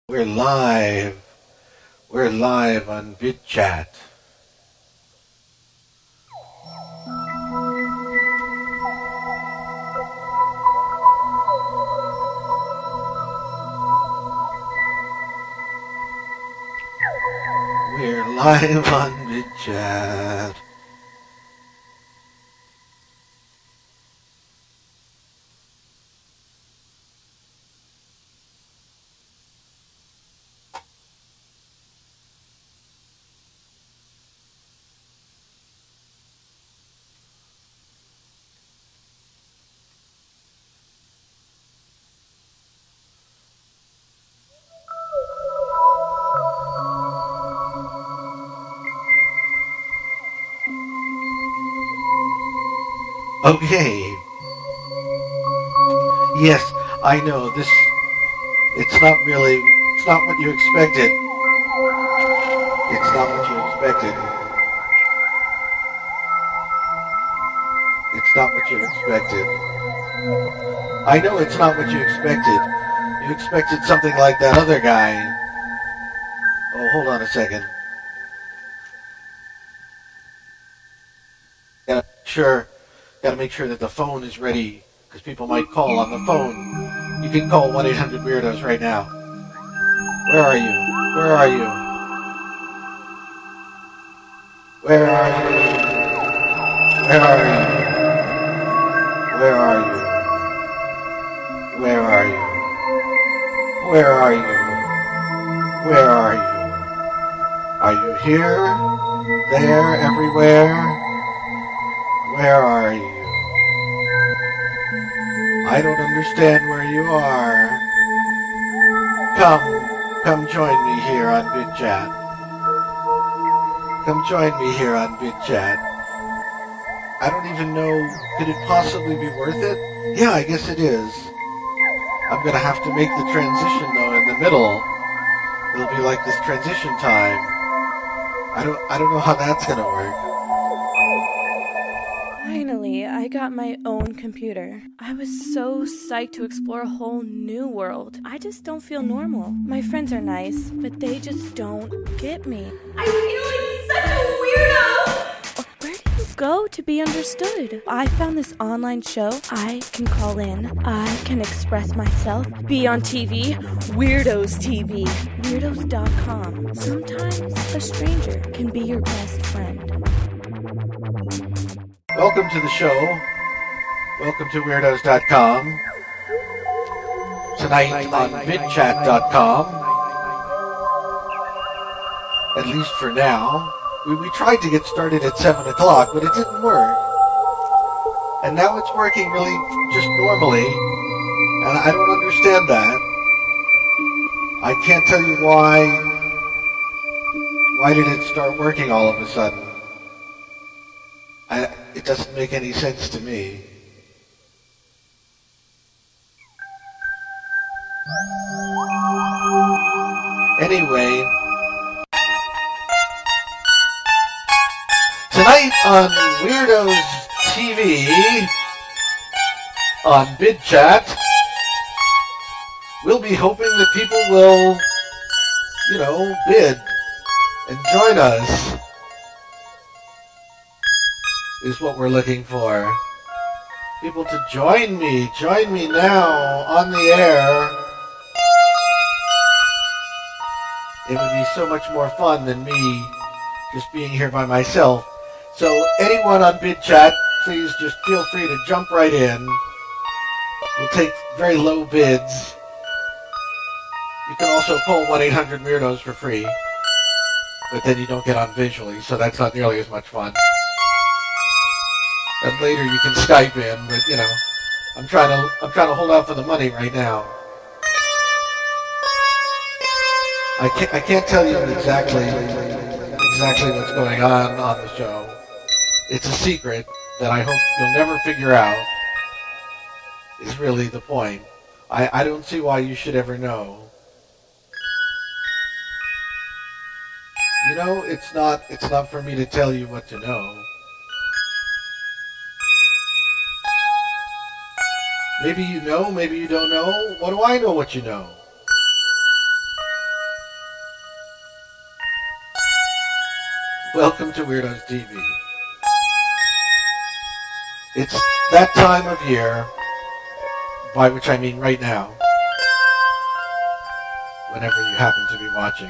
We're live. We're live on VidChat. We're live on VidChat. Okay. Yes, I know this. It's not what you expected. It's not what you expected. It's not what you expected. I know it's not what you expected. You expected something like that other guy. Oh, hold on a second. Gotta make sure that the phone is ready, because people might call on the phone. You can call 1-800-WEIRDOS right now. Where are you? Where are you? Where are you? Where are you? Where are you? Where are you? Where are you? Where are you? Are you here? There? Everywhere? Where are you? I don't understand where you are. Come join me here on VidChat. Come join me here on VidChat. I don't even know, could it possibly be worth it? Yeah, I guess it is. I'm gonna have to make the transition though in the middle. It'll be like this transition time. I don't know how that's gonna work. Finally, I got my own computer. I was so psyched to explore a whole new world. I just don't feel normal. My friends are nice, but they just don't get me. I feel like such a weirdo! Where do you go to be understood? I found this online show. I can call in. I can express myself. Be on TV. Weirdos TV. Weirdos.com. Sometimes a stranger can be your best friend. Welcome to the show. Welcome to Weirdos.com. Tonight on VidChat.com. At least for now. We tried to get started at 7 o'clock, but it didn't work. And now it's working really just normally. And I don't understand that. I can't tell you why. Why did it start working all of a sudden? It doesn't make any sense to me. Anyway, tonight on Weirdos TV, on VidChat, we'll be hoping that people will, bid and join us. Is what we're looking for. People to join me now on the air. It would be so much more fun than me just being here by myself. So anyone on VidChat, please just feel free to jump right in. We'll take very low bids. You can also call 1-800-WEIRDOS for free, but then you don't get on visually, so that's not nearly as much fun. And later you can Skype in, but I'm trying to hold out for the money right now. I can't tell you exactly what's going on the show. It's a secret that I hope you'll never figure out. Is really the point. I don't see why you should ever know. It's not for me to tell you what to know. Maybe you know, maybe you don't know. What do I know what you know? Welcome to Weirdos TV. It's that time of year, by which I mean right now, whenever you happen to be watching.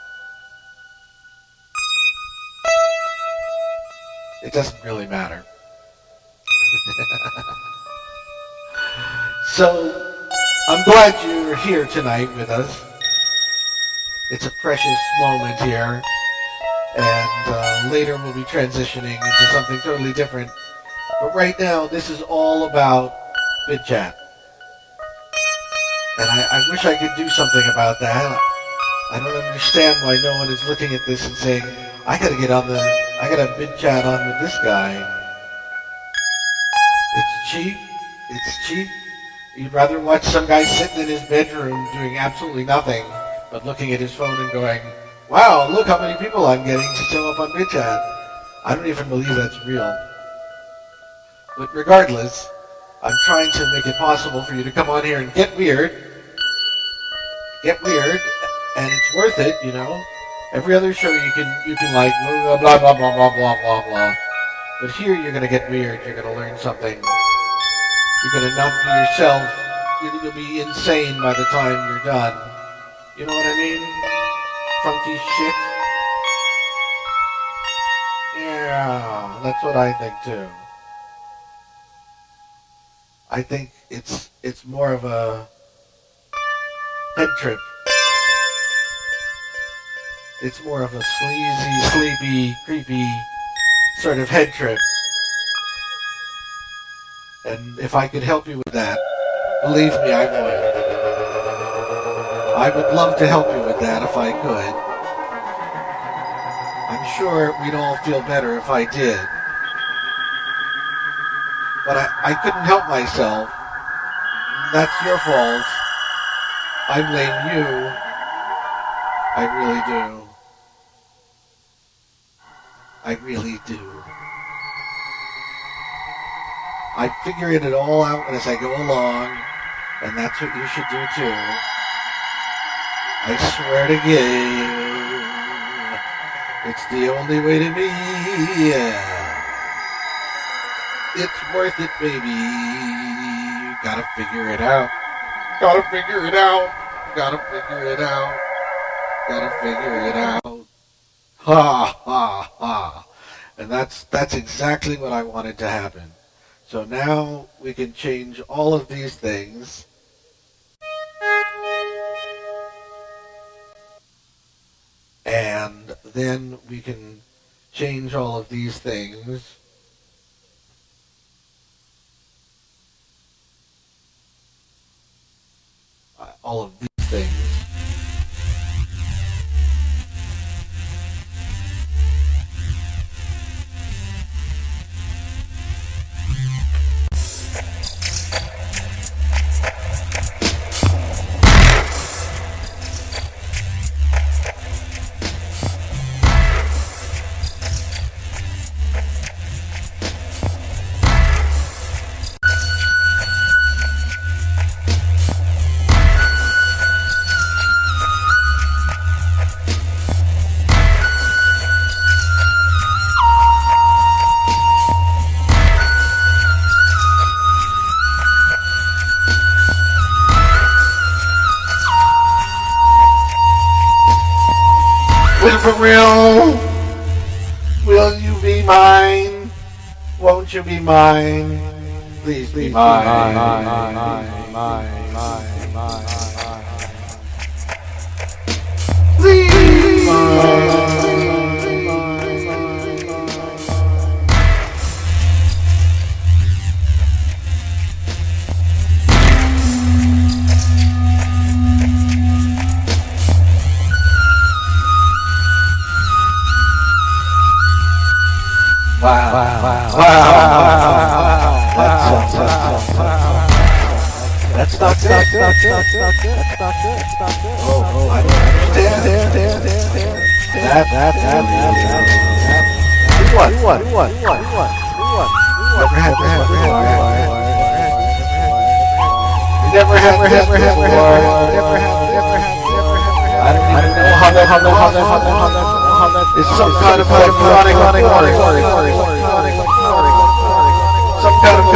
It doesn't really matter. So, I'm glad you're here tonight with us. It's a precious moment here. And later we'll be transitioning into something totally different. But right now, this is all about BidChat. And I wish I could do something about that. I don't understand why no one is looking at this and saying, I gotta BidChat on with this guy. It's cheap. It's cheap. You'd rather watch some guy sitting in his bedroom doing absolutely nothing, but looking at his phone and going, wow, look how many people I'm getting to show up on BidChat. I don't even believe that's real. But regardless, I'm trying to make it possible for you to come on here and get weird. Get weird, and it's worth it, you know. Every other show you can like blah blah blah blah blah blah blah blah. But here you're gonna get weird. You're gonna learn something. You're gonna not be yourself. You'll be insane by the time you're done. You know what I mean? Funky shit. Yeah, that's what I think too. I think it's more of a head trip. It's more of a sleazy, sleepy, creepy sort of head trip. And if I could help you with that, believe me, I would. I would love to help you with that if I could. I'm sure we'd all feel better if I did. But I couldn't help myself. That's your fault. I blame you. I really do. I really do. I figure it all out as I go along, and that's what you should do too. I swear to you, it's the only way to be. Yeah. It's worth it, baby. You gotta figure it out. Gotta figure it out. Gotta figure it out. Gotta figure it out. Ha, ha, ha. And that's exactly what I wanted to happen. So now we can change all of these things. And then we can change all of these things. All of these things. For real, will you be mine? Won't you be mine? Please be mine. Please be mine. Wow. That's not good. Oh, I don't understand. What? Never had before. I don't know how is some kind of electronic recording. Some kind of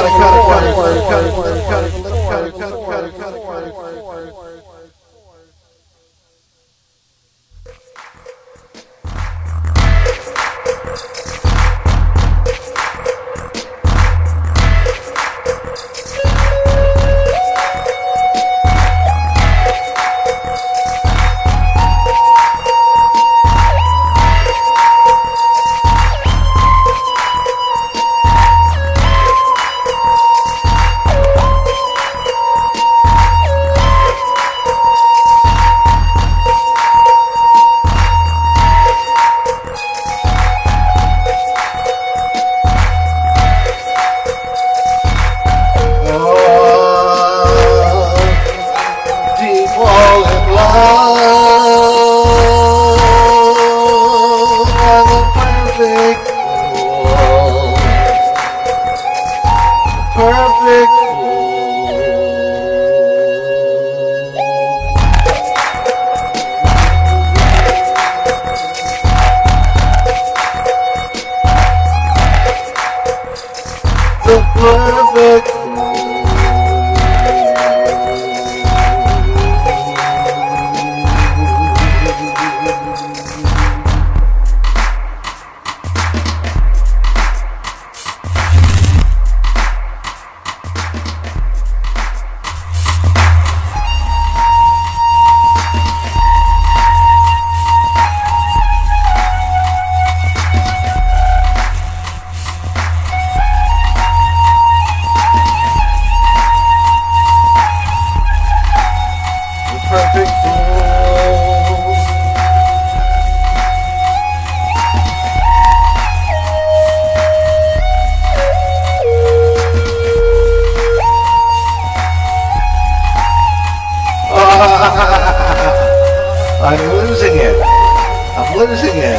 I'm losing it. I'm losing it.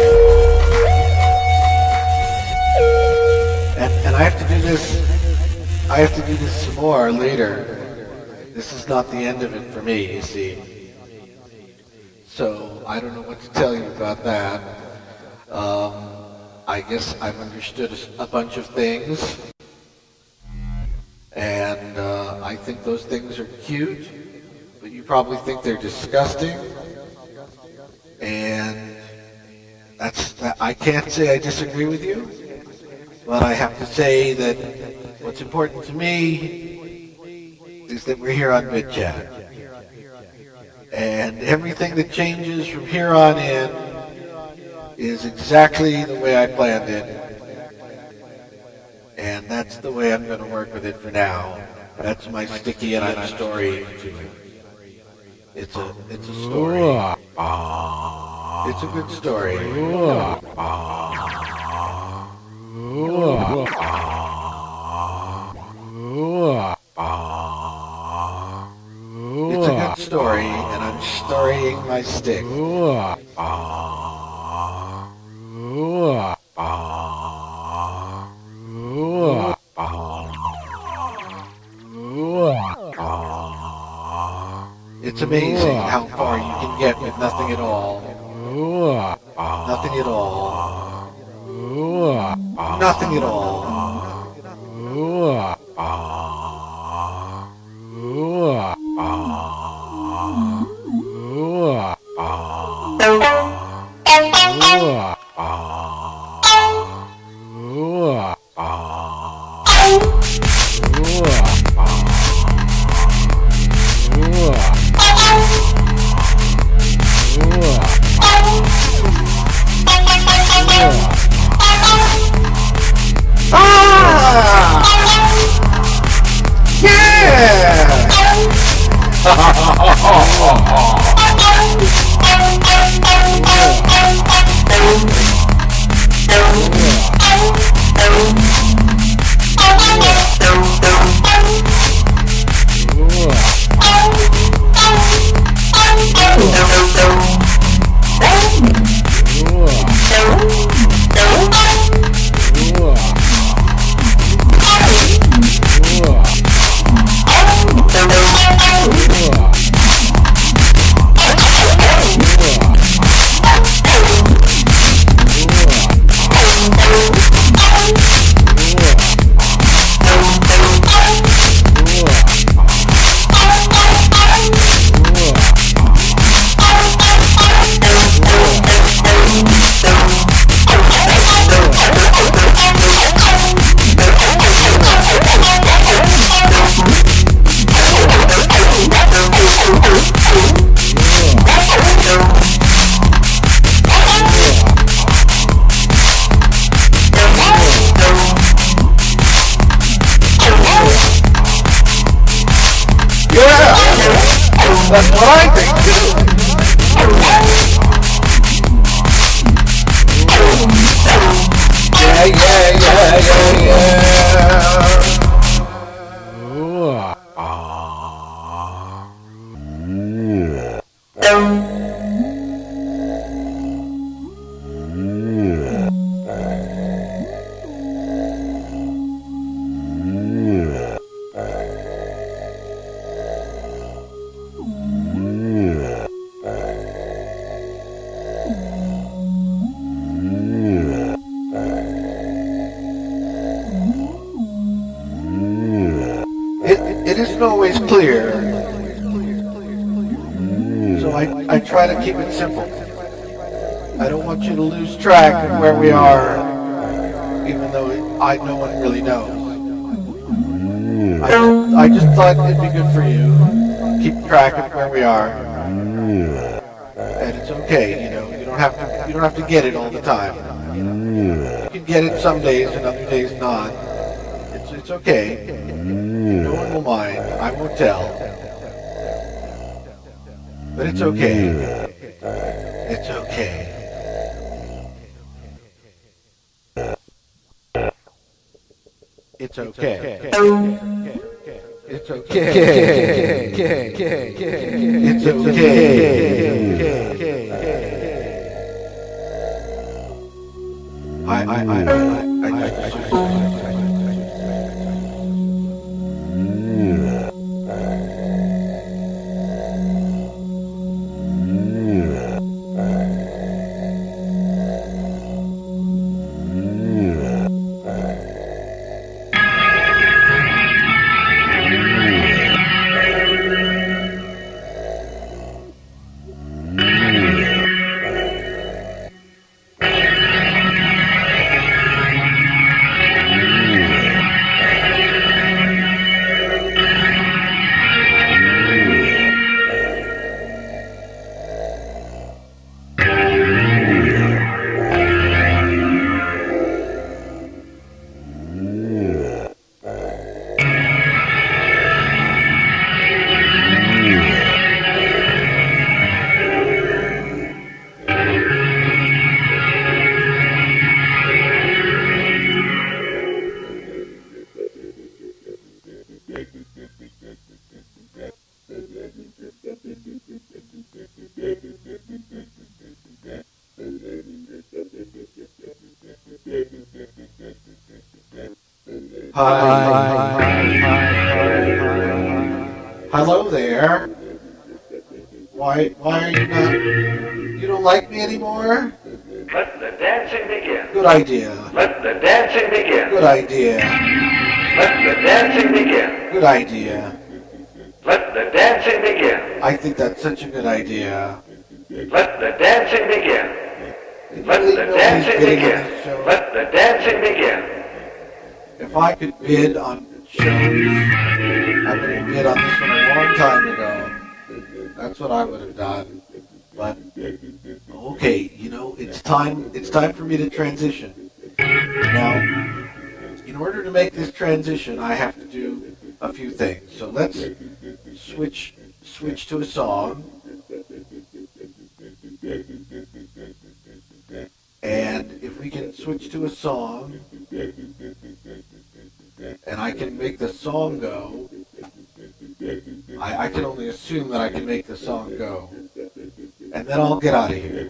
And I have to do this. I have to do this some more later. This is not the end of it for me, you see. So I don't know what to tell you about that. I guess I've understood a bunch of things. And I think those things are cute. But you probably think they're disgusting. And I can't say I disagree with you, but I have to say that what's important to me is that we're here on BitChat. And everything that changes from here on in is exactly the way I planned it. And that's the way I'm going to work with it for now. That's my sticky and I'm story to it. It's a story. It's a good story. It's a good story, and I'm storying my stick. It's amazing how far you can get with nothing at all. Nothing at all. Nothing at all. clear. So I try to keep it simple. I don't want you to lose track of where we are, even though no one really knows. I just thought it'd be good for you. Keep track of where we are. And it's okay, you don't have to get it all the time. You can get it some days and other days not. It's okay. No one will mind. I won't tell. But it's okay. It's okay. It's okay. It's okay. It's okay. Hello there. Why are you not... You don't like me anymore? Let the dancing begin. Good idea. Let the dancing begin. Good idea. Let the dancing begin. Good idea. Let the dancing begin. I think that's such a good idea. Let the dancing begin. Let the dancing begin. Let the dancing begin. If I could bid on shows, I would have bid on this one a long time ago. That's what I would have done. But okay, it's time for me to transition. Now, in order to make this transition, I have to do a few things. So let's switch to a song. And if we can switch to a song, and I can make the song go, I can only assume that I can make the song go. And then I'll get out of here.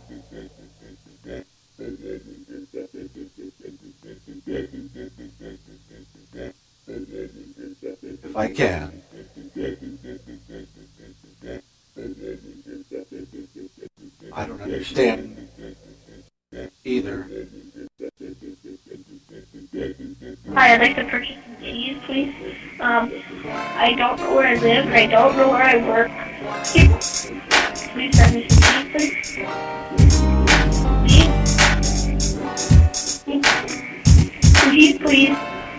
If I can. I don't understand either. Hi, I'd like to purchase some cheese, please. I don't know where I live, and I don't know where I work. Please send me some cheese, please. Cheese, please.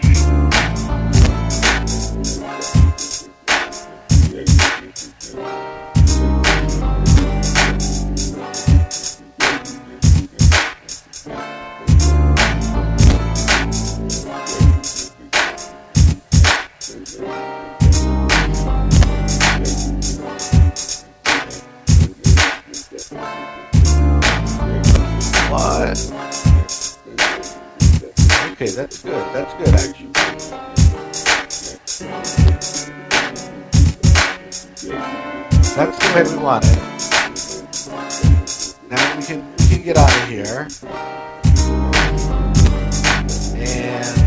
Okay, that's good. That's good, actually. That's the way we want it. Now we can get out of here. And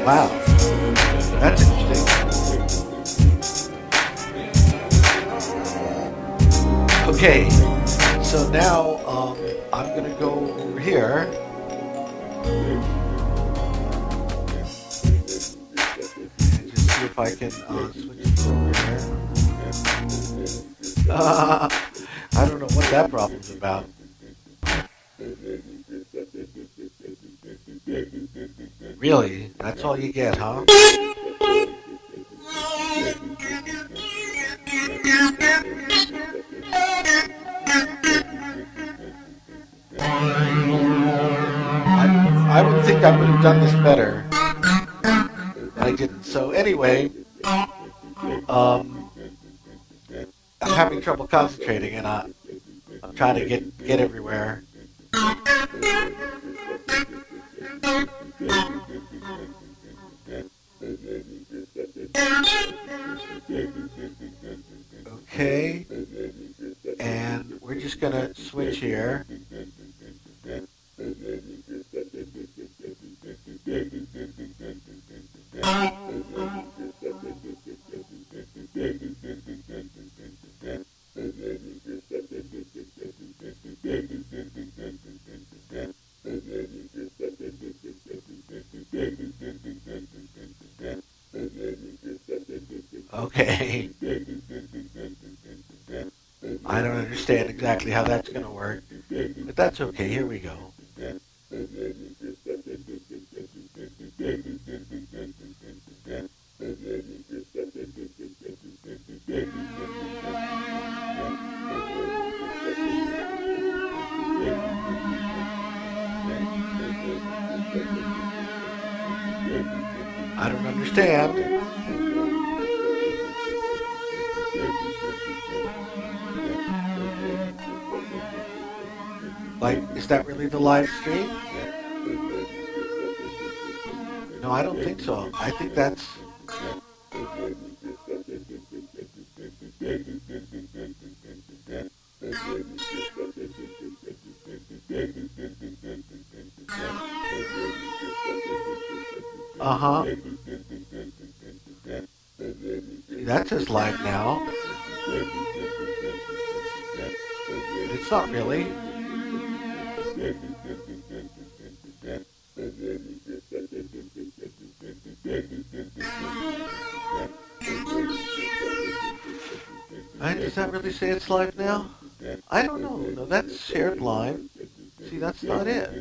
Wow. That's interesting. Okay. So now I'm going to go over here. And just see if I can switch it over here. I don't know what that problem's about. Really? That's all you get, huh? I would think I would have done this better, but I didn't. So anyway, I'm having trouble concentrating, and I'm trying to get everywhere. Okay, and we're just gonna switch here. Okay. I don't understand exactly how that's going to work, but that's okay. Here we go. I don't understand. Like, is that really the live stream? No, I don't think so. I think that's... Uh-huh. See, that says live now. But it's not really. Does that really say it's live now? I don't know. No, that's shared live. See, that's not it.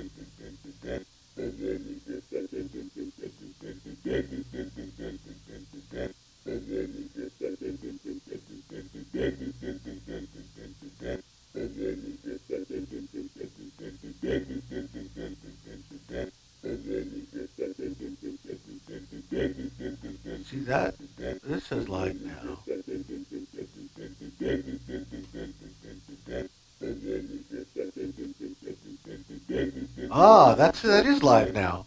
See that? This says live now. Ah, that is live now.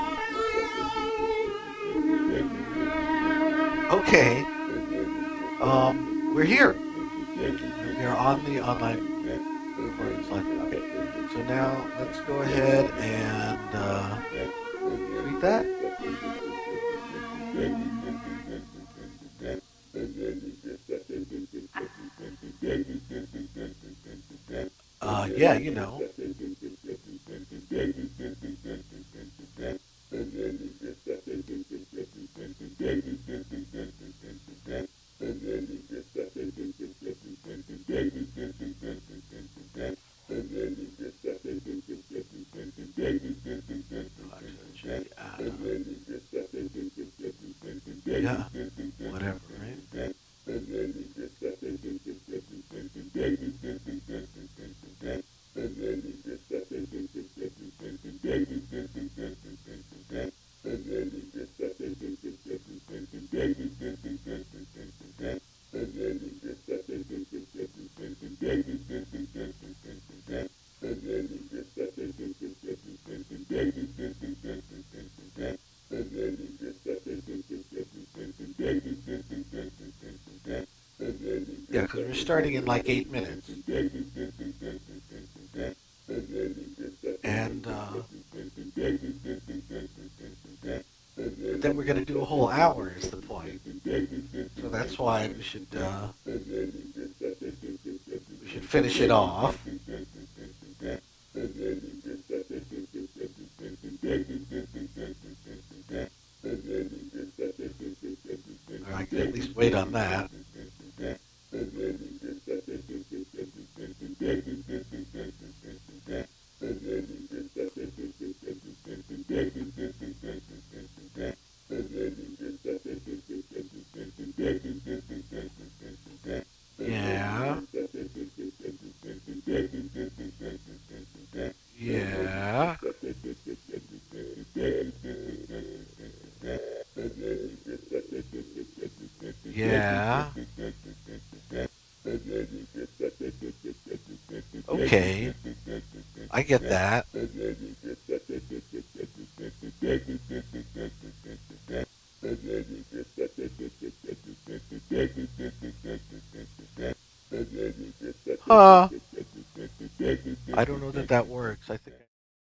Okay. We're here. We're on the online recordings live. Okay. So now let's go ahead and tweet that. Yeah, you know. Yeah, whatever, right? Yeah, because we're starting in like 8 minutes. And, But then we're going to do a whole hour is the point. So that's why we should finish it off. I can at least wait on that. Yeah. Yeah. Yeah. Okay. I get that. I don't know that works. I think